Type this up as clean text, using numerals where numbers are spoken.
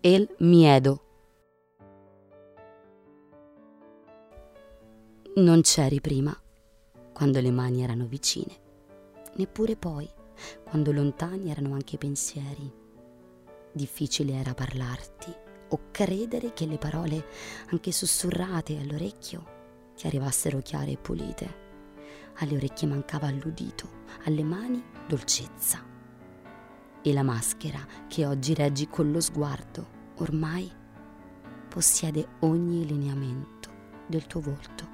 el miedo. Non c'eri prima, quando le mani erano vicine, neppure poi, quando lontani erano anche i pensieri. Difficile era parlarti o credere che le parole, anche sussurrate all'orecchio, ti arrivassero chiare e pulite. Alle orecchie mancava l'udito, alle mani dolcezza. E la maschera che oggi reggi con lo sguardo, ormai possiede ogni lineamento del tuo volto.